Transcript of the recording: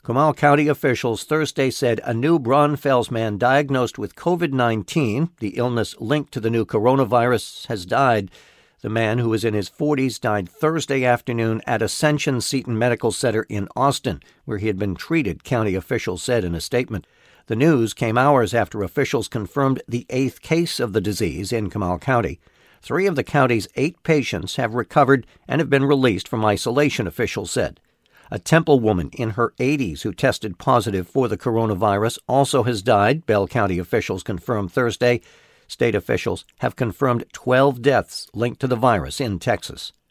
Comal County officials Thursday said a new Braunfels man diagnosed with COVID-19, the illness linked to the new coronavirus, has died. The man, who was in his 40s, died Thursday afternoon at Ascension Seton Medical Center in Austin, where he had been treated, county officials said in a statement. The news came hours after officials confirmed the 8th case of the disease in Comal County. 3 of the county's 8 patients have recovered and have been released from isolation, officials said. A Temple woman in her 80s who tested positive for the coronavirus also has died, Bell County officials confirmed Thursday. State officials have confirmed 12 deaths linked to the virus in Texas.